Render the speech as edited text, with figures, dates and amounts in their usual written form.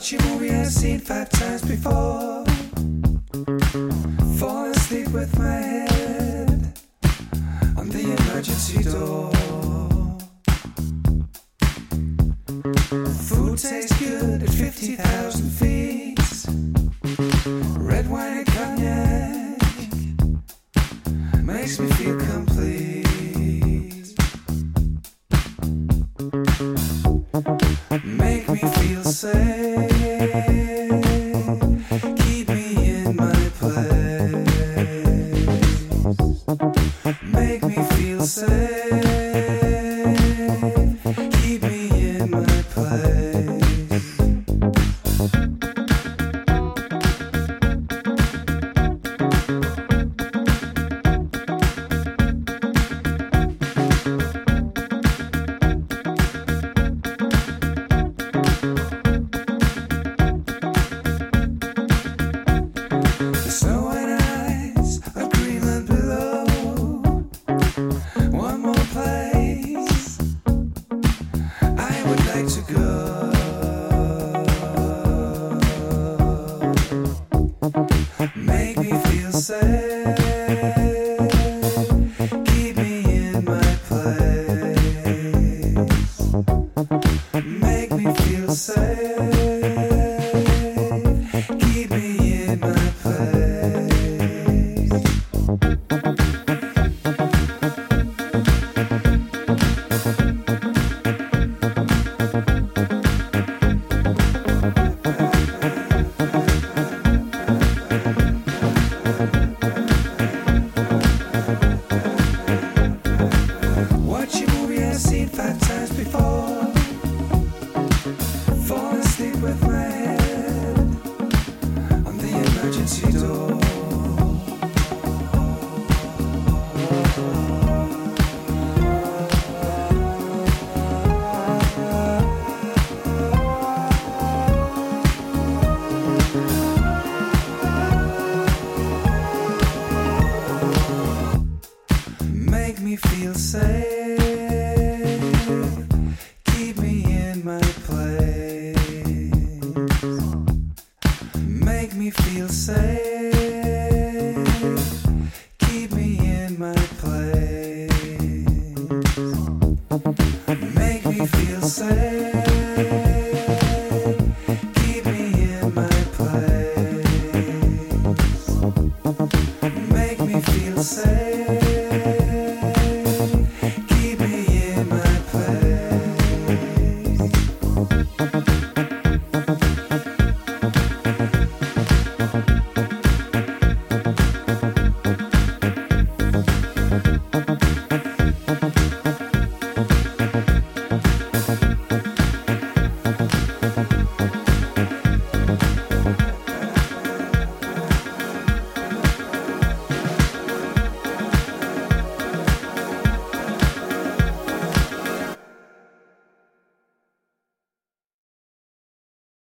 Watch a movie I've seen 5 times before. Fall asleep with my head on the emergency door. Food tastes good at 50,000 feet. Red wine and cognac makes me feel complete. Make me feel safe. Keep me in my place. Make me feel safe. Keep me in my place. Snow and ice on Greenland below. One more place I would like to go. Make me feel safe. Keep me in my place. Make me feel safe. Keep me in my place. Watch a movie I've seen 5 times before. Fall asleep with my head on the emergency door. Make me feel safe. Keep me in my place. Make me feel safe. Keep me in my place. Make me feel safe.